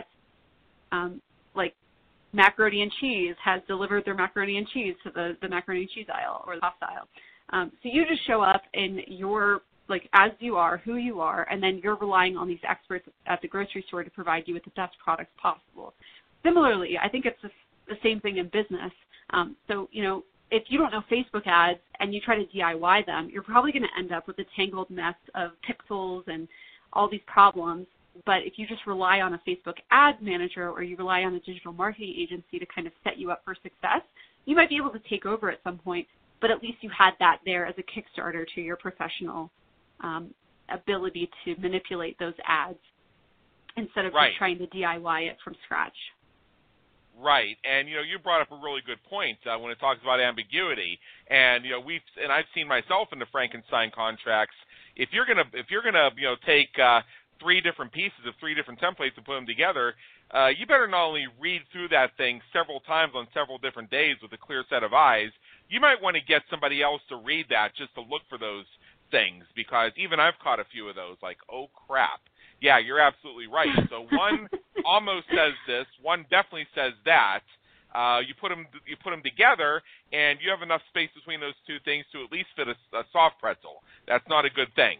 like macaroni and cheese has delivered their macaroni and cheese to the macaroni and cheese aisle or the pasta aisle. So you just show up in your, like, as you are, who you are, and then you're relying on these experts at the grocery store to provide you with the best products possible. Similarly, I think it's the same thing in business. So, you know, if you don't know Facebook ads and you try to DIY them, you're probably going to end up with a tangled mess of pixels and all these problems. But if you just rely on a Facebook ad manager, or you rely on a digital marketing agency to kind of set you up for success, you might be able to take over at some point, but at least you had that there as a Kickstarter to your professional ability to manipulate those ads instead of just trying to DIY it from scratch. Right, and you know, you brought up a really good point when it talks about ambiguity, and you know, I've seen myself in the Frankenstein contracts. If you're gonna you know, take 3 different pieces of 3 different templates and put them together, you better not only read through that thing several times on several different days with a clear set of eyes. You might want to get somebody else to read that just to look for those things, because even I've caught a few of those, like, oh crap. Yeah, you're absolutely right. So one almost says this, one definitely says that. You put them together, and you have enough space between those 2 things to at least fit a soft pretzel. That's not a good thing.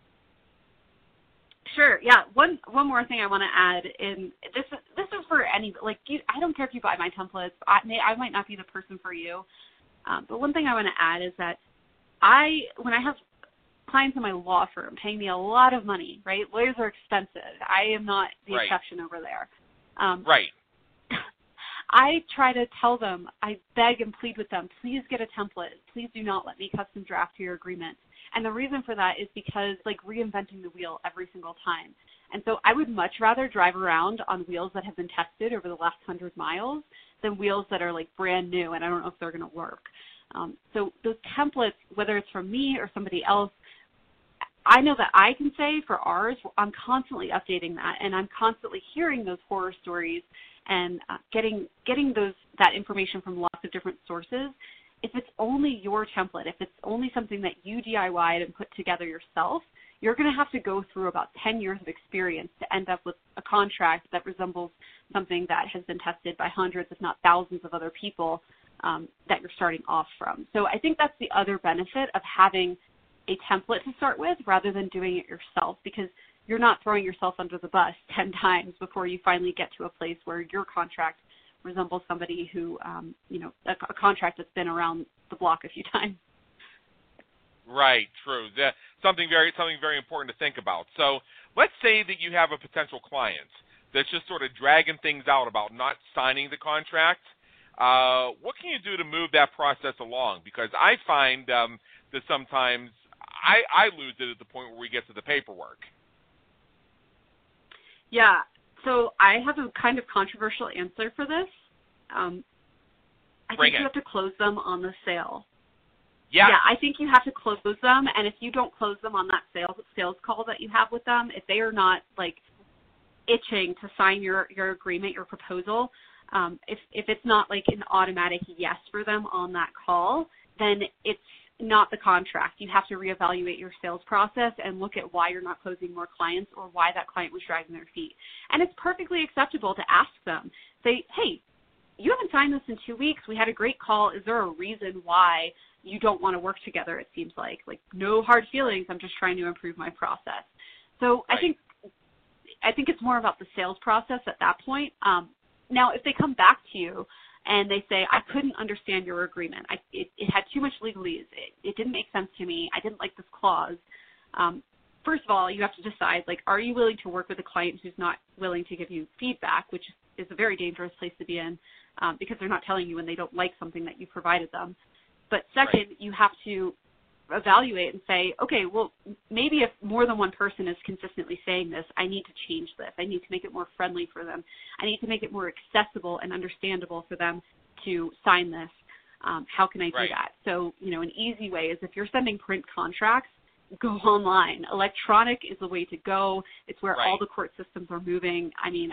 Sure. Yeah. One more thing I want to add, in this is for any, like, I don't care if you buy my templates. I might not be the person for you, but one thing I want to add is that when I have clients in my law firm paying me a lot of money, right? Lawyers are expensive. I am not the exception over there. I try to tell them, I beg and plead with them, please get a template. Please do not let me custom draft your agreement. And the reason for that is because, like, reinventing the wheel every single time. And so I would much rather drive around on wheels that have been tested over the last 100 miles than wheels that are, like, brand new and I don't know if they're going to work. So those templates, whether it's from me or somebody else, I know that I can say for ours, I'm constantly updating that, and I'm constantly hearing those horror stories and getting that information from lots of different sources. If it's only your template, if it's only something that you DIY'd and put together yourself, you're going to have to go through about 10 years of experience to end up with a contract that resembles something that has been tested by hundreds, if not thousands, of other people that you're starting off from. So I think that's the other benefit of having a template to start with rather than doing it yourself, because you're not throwing yourself under the bus 10 times before you finally get to a place where your contract resembles somebody who, a contract that's been around the block a few times. Right, true. Something very important to think about. So let's say that you have a potential client that's just sort of dragging things out about not signing the contract, what can you do to move that process along? Because I find that sometimes I lose it at the point where we get to the paperwork. Yeah, so I have a kind of controversial answer for this. I think you have to close them on the sale. Yeah, I think you have to close them, and if you don't close them on that sales call that you have with them, if they are not like itching to sign your agreement, your proposal, if it's not like an automatic yes for them on that call, then it's not the contract. You have to reevaluate your sales process and look at why you're not closing more clients or why that client was dragging their feet. And it's perfectly acceptable to ask them, say, hey, you haven't signed this in 2 weeks. We had a great call. Is there a reason why you don't want to work together, it seems like? Like, no hard feelings. I'm just trying to improve my process. So right. I think it's more about the sales process at that point. Now, if they come back to you and they say, I couldn't understand your agreement. It had too much legalese. It didn't make sense to me. I didn't like this clause. First of all, you have to decide, like, are you willing to work with a client who's not willing to give you feedback, which is a very dangerous place to be in because they're not telling you when they don't like something that you provided them. But second, right. You have to evaluate and say, okay, well, maybe if more than one person is consistently saying this, I need to change this. I need to make it more friendly for them. I need to make it more accessible and understandable for them to sign this. How can I do right. that? So, an easy way is if you're sending print contracts, go online. Electronic is the way to go. It's where right. all the court systems are moving. I mean,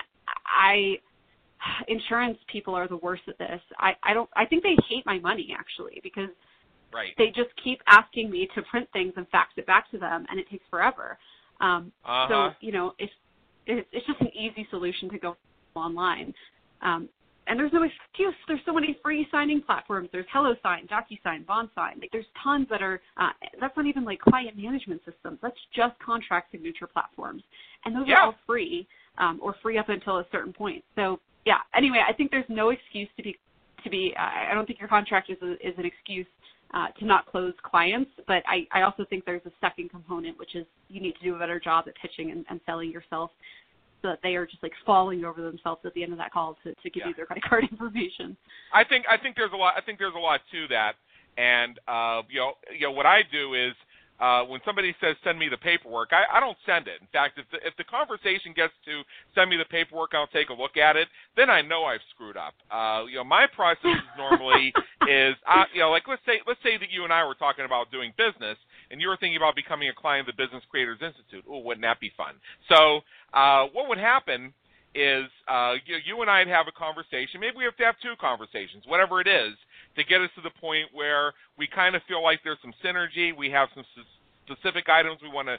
insurance people are the worst at this. I think they hate my money, actually, because right. they just keep asking me to print things and fax it back to them, and it takes forever. So, it's just an easy solution to go online. And there's no excuse. There's so many free signing platforms. There's HelloSign, DocuSign, BondSign. Like, there's tons that are, that's not even like client management systems. That's just contract signature platforms. And those are all free or free up until a certain point. So, yeah, anyway, I think there's no excuse to be I don't think your contract is an excuse to not close clients, but I also think there's a second component, which is you need to do a better job at pitching and selling yourself so that they are just like falling over themselves at the end of that call to give you their credit card information. I think there's a lot. I think there's a lot to that, and what I do is when somebody says send me the paperwork, I don't send it. In fact, if the conversation gets to send me the paperwork, I'll take a look at it. Then I know I've screwed up. My process normally is like let's say that you and I were talking about doing business, and you were thinking about becoming a client of the Business Creators Institute. Oh, wouldn't that be fun? So what would happen is you and I'd have a conversation. Maybe we have to have two conversations, whatever it is, to get us to the point where we kind of feel like there's some synergy. We have some specific items we want to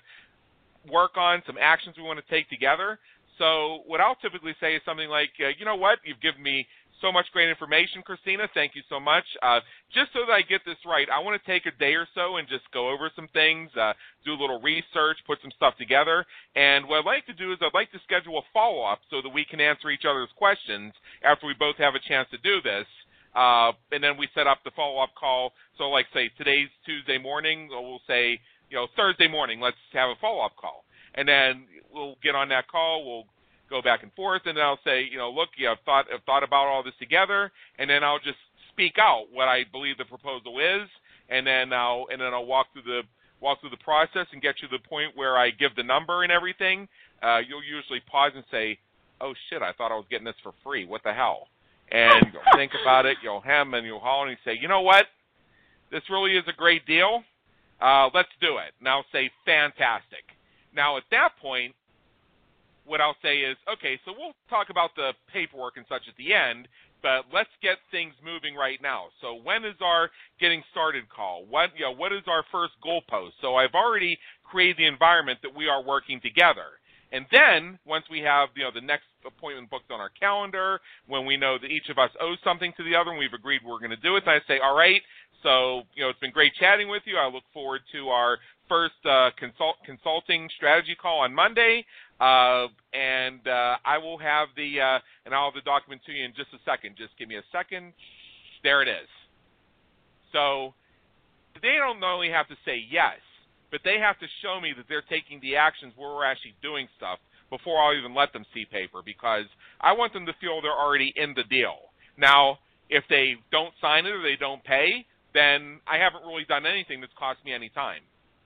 work on, some actions we want to take together. So what I'll typically say is something like, you know what, you've given me so much great information, Christina. Thank you so much. Just so that I get this right, I want to take a day or so and just go over some things, do a little research, put some stuff together. And what I'd like to do is I'd like to schedule a follow-up so that we can answer each other's questions after we both have a chance to do this. And then we set up the follow-up call. So like, say, today's Tuesday morning, we'll say, Thursday morning, let's have a follow-up call. And then we'll get on that call. We'll go back and forth, and then I'll say, look, I've thought about all this together, and then I'll just speak out what I believe the proposal is, and then I'll walk through the process and get you to the point where I give the number and everything. You'll usually pause and say, oh shit, I thought I was getting this for free. What the hell? And you'll think about it. You'll hem and you'll haul, and you say, you know what? This really is a great deal. Let's do it. And I'll say, fantastic. Now at that point, what I'll say is, okay, so we'll talk about the paperwork and such at the end, but let's get things moving right now. So when is our getting started call? What is our first goalpost? So I've already created the environment that we are working together. And then once we have the next appointment booked on our calendar, when we know that each of us owes something to the other and we've agreed we're going to do it, then I say, all right, so it's been great chatting with you. I look forward to our first consulting strategy call on Monday, and I will have and I'll have the document to you in just a second. Just give me a second. There it is. So they don't only have to say yes, but they have to show me that they're taking the actions where we're actually doing stuff before I'll even let them see paper, because I want them to feel they're already in the deal. Now, if they don't sign it or they don't pay, then I haven't really done anything that's cost me any time.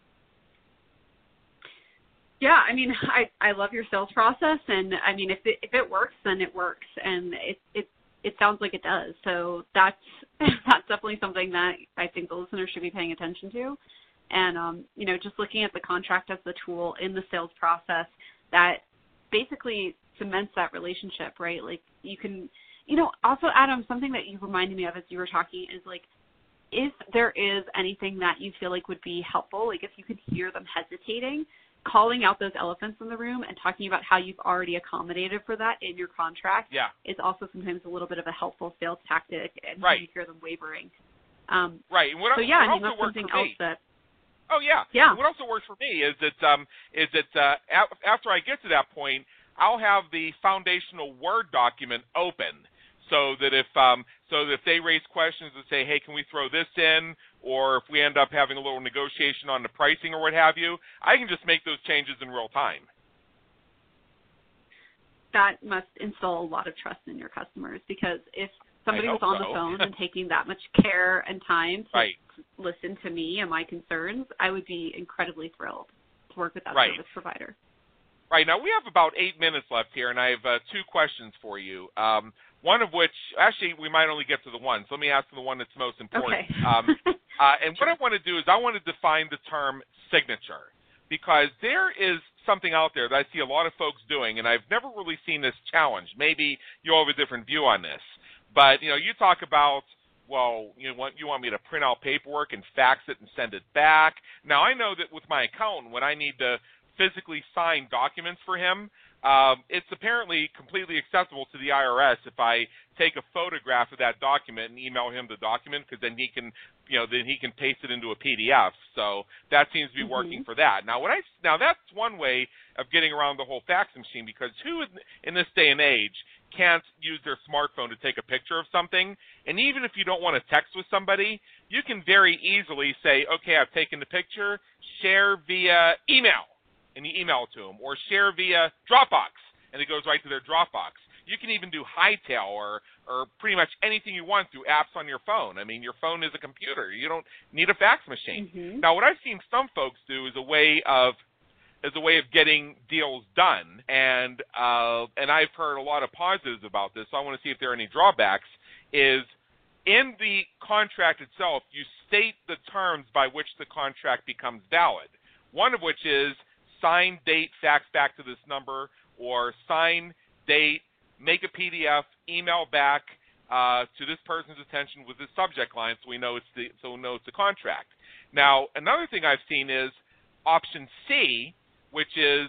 Yeah, I mean, I love your sales process, and I mean, if it works, then it works, and it sounds like it does. So that's definitely something that I think the listeners should be paying attention to. And you know, just looking at the contract as the tool in the sales process that basically cements that relationship, right? Like you can, you know, also Adam, something that you reminded me of as you were talking is like, if there is anything that you feel like would be helpful, like if you can hear them hesitating, calling out those elephants in the room and talking about how you've already accommodated for that in your contract is also sometimes a little bit of a helpful sales tactic, and you hear them wavering. Right. And what, so yeah, what I mean, that's something else that. Oh yeah. Yeah. And what also works for me is that after I get to that point, I'll have the foundational Word document open, so that if they raise questions and say, hey, can we throw this in, or if we end up having a little negotiation on the pricing or what have you, I can just make those changes in real time. That must instill a lot of trust in your customers, because if somebody was on the phone and taking that much care and time to listen to me and my concerns, I would be incredibly thrilled to work with that service provider. Right. Now, we have about 8 minutes left here, and I have 2 questions for you. One of which, actually, we might only get to the one, so let me ask the one that's most important. Okay. And what I want to do is I want to define the term signature, because there is something out there that I see a lot of folks doing, and I've never really seen this challenged. Maybe you all have a different view on this. But, you know, you talk about, well, you want me to print out paperwork and fax it and send it back. Now, I know that with my accountant, when I need to physically sign documents for him, it's apparently completely acceptable to the IRS if I take a photograph of that document and email him the document, because then he can paste it into a PDF. So that seems to be working for that. Now, that's one way of getting around the whole fax machine, because who in this day and age can't use their smartphone to take a picture of something? And even if you don't want to text with somebody, you can very easily say, okay, I've taken the picture, share via email, and you email it to them, or share via Dropbox, and it goes right to their Dropbox. You can even do Hightail or pretty much anything you want through apps on your phone. I mean, your phone is a computer. You don't need a fax machine. Now, what I've seen some folks do is a way of getting deals done, and I've heard a lot of positives about this, so I want to see if there are any drawbacks, is in the contract itself, you state the terms by which the contract becomes valid, one of which is sign, date, fax back to this number, or sign, date, make a PDF, email back to this person's attention with this subject line, so we know it's the contract. Now, another thing I've seen is option C, which is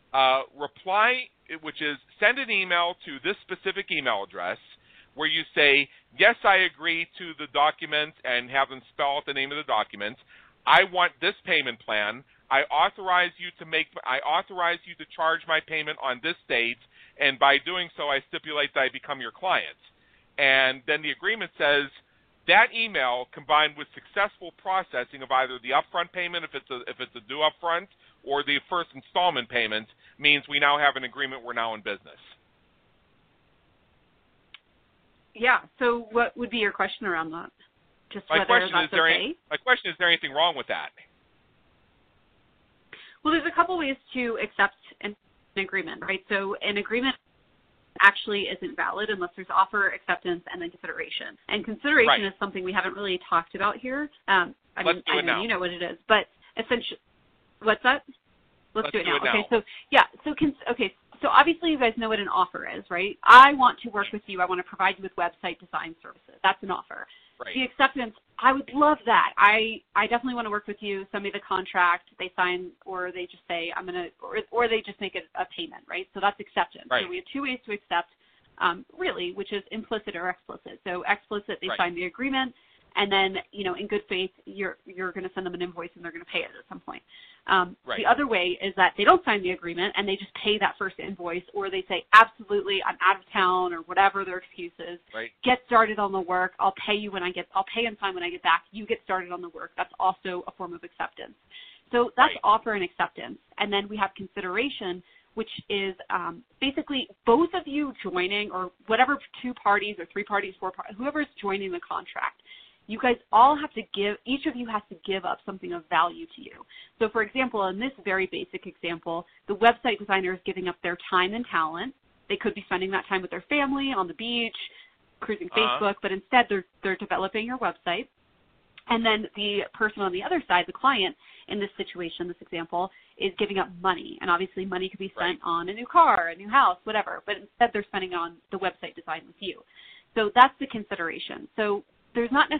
send an email to this specific email address, where you say, yes, I agree to the document, and have them spell out the name of the document. I want this payment plan. I authorize you to charge my payment on this date, and by doing so, I stipulate that I become your client. And then the agreement says that email, combined with successful processing of either the upfront payment, if it's a due upfront, or the first installment payment, means we now have an agreement. We're now in business. Yeah. So, what would be your question around that? Just my whether question that's okay. My question is: there anything wrong with that? Well, there's a couple ways to accept an agreement, right? So an agreement actually isn't valid unless there's offer, acceptance, and then consideration. And consideration is something we haven't really talked about here. I know you know what it is, but essentially, what's that? Let's do it now. Okay, so yeah, so obviously you guys know what an offer is, right? I want to work with you. I want to provide you with website design services. That's an offer. Right. The acceptance, I would love that. I definitely want to work with you. Send me the contract. They sign, or they just say I'm gonna, or they just make it a payment, right? So that's acceptance. Right. So we have 2 ways to accept, really, which is implicit or explicit. So explicit, they sign the agreement, and then in good faith, you're going to send them an invoice and they're going to pay it at some point. The other way is that they don't sign the agreement and they just pay that first invoice, or they say, absolutely, I'm out of town, or whatever their excuse is. Right. Get started on the work. I'll pay and sign when I get back. You get started on the work. That's also a form of acceptance. So that's offer and acceptance. And then we have consideration, which is basically both of you joining, or whatever 2 parties or 3 parties, 4 parties, whoever's joining the contract. You guys all have to give, each of you has to give up something of value to you. So, for example, in this very basic example, the website designer is giving up their time and talent. They could be spending that time with their family, on the beach, cruising Facebook, but instead they're developing your website. And then the person on the other side, the client, in this situation, this example, is giving up money. And obviously money could be spent on a new car, a new house, whatever. But instead they're spending on the website design with you. So that's the consideration. So there's not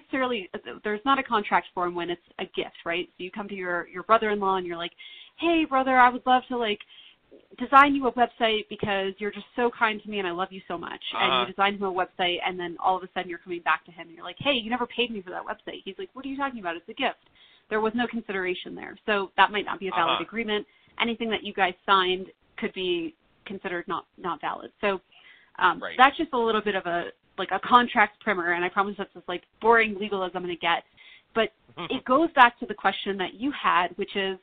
a contract form when it's a gift, right? So you come to your brother-in-law and you're like, hey, brother, I would love to, design you a website because you're just so kind to me and I love you so much. And you design him a website, and then all of a sudden you're coming back to him and you're like, hey, you never paid me for that website. He's like, what are you talking about? It's a gift. There was no consideration there. So that might not be a valid agreement. Anything that you guys signed could be considered not valid. So that's just a little bit of a contract primer, and I promise that's as boring legal as I'm going to get. But it goes back to the question that you had, which is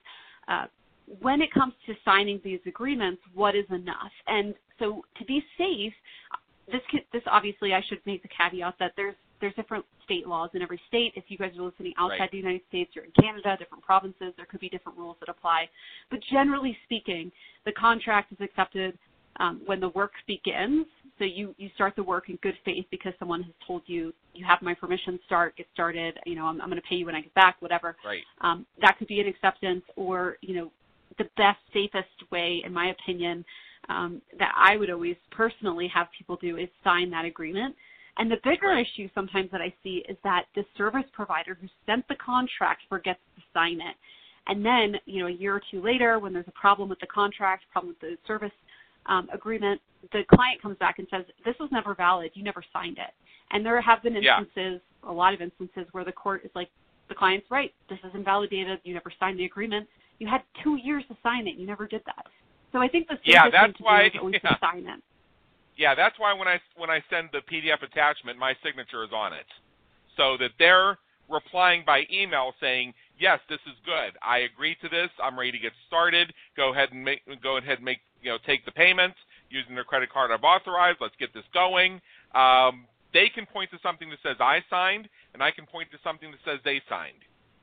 when it comes to signing these agreements, what is enough? And so to be safe, this obviously I should make the caveat that there's different state laws in every state. If you guys are listening outside the United States, you're in Canada, different provinces, there could be different rules that apply. But generally speaking, the contract is accepted when the work begins. So you start the work in good faith because someone has told you, you have my permission, get started, I'm going to pay you when I get back, whatever. That could be an acceptance, or, the best, safest way, in my opinion, that I would always personally have people do is sign that agreement. And the bigger issue sometimes that I see is that the service provider who sent the contract forgets to sign it. And then, a year or 2 later, when there's a problem with the contract, problem with the service agreement, the client comes back and says, this was never valid, you never signed it. And there have been instances, a lot of instances, where the court is like, the client's right, this is invalidated, you never signed the agreement. You had 2 years to sign it, you never did that. So I think the safest thing to do is always to sign it. Yeah, that's why when I send the PDF attachment, my signature is on it, so that they're replying by email saying, yes, this is good, I agree to this, I'm ready to get started, go ahead and take the payments using their credit card I've authorized, let's get this going. They can point to something that says I signed, and I can point to something that says they signed.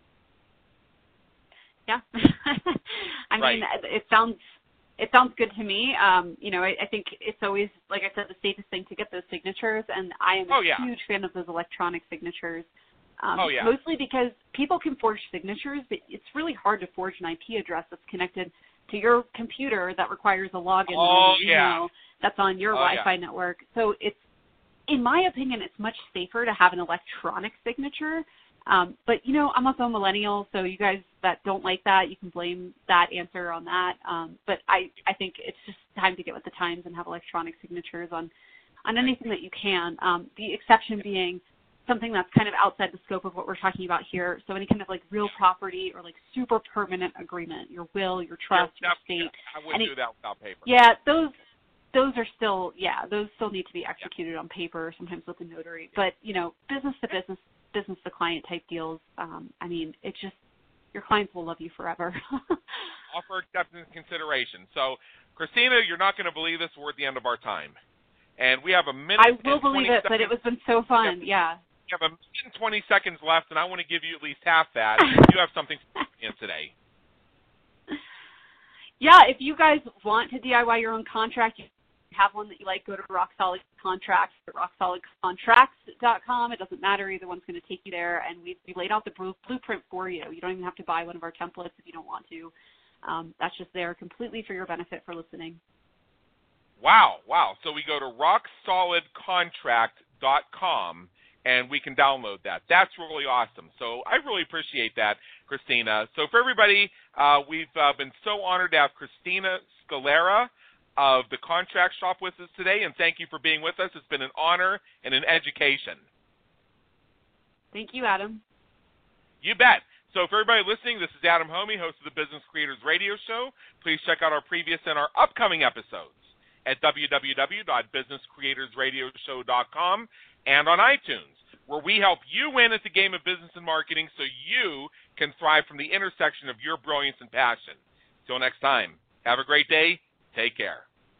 Yeah. I mean, it sounds good to me. I think it's always, like I said, the safest thing to get those signatures, and I am a huge fan of those electronic signatures. Mostly because people can forge signatures, but it's really hard to forge an IP address that's connected to your computer that requires a login on your email that's on your Wi-Fi network. So it's, in my opinion, it's much safer to have an electronic signature. But, I'm a phone millennial, so you guys that don't like that, you can blame that answer on that. But I think it's just time to get with the times and have electronic signatures on anything that you can. The exception being something that's kind of outside the scope of what we're talking about here. So any kind of real property or super permanent agreement, your will, your trust, your estate. I wouldn't do that without paper. Yeah, those are still, those still need to be executed on paper, sometimes with a notary. But, business to business, business to client type deals, it's just, your clients will love you forever. Offer acceptance and consideration. So, Christina, you're not going to believe this, we're at the end of our time. And we have a minute. I will believe it, but it was been so fun. We have a minute and 20 seconds left, and I want to give you at least half that. You have something in today. Yeah, if you guys want to DIY your own contract, you have one that you like, go to Rock Solid Contracts at rocksolidcontracts.com. It doesn't matter. Either one's going to take you there, and we've laid out the blueprint for you. You don't even have to buy one of our templates if you don't want to. That's just there completely for your benefit for listening. Wow. So we go to rocksolidcontract.com, and we can download that. That's really awesome. So I really appreciate that, Christina. So for everybody, we've been so honored to have Christina Scalera of the Contract Shop with us today, and thank you for being with us. It's been an honor and an education. Thank you, Adam. You bet. So for everybody listening, this is Adam Homey, host of the Business Creators Radio Show. Please check out our previous and our upcoming episodes at www.businesscreatorsradioshow.com and on iTunes, where we help you win at the game of business and marketing so you can thrive from the intersection of your brilliance and passion. Till next time, have a great day Take care.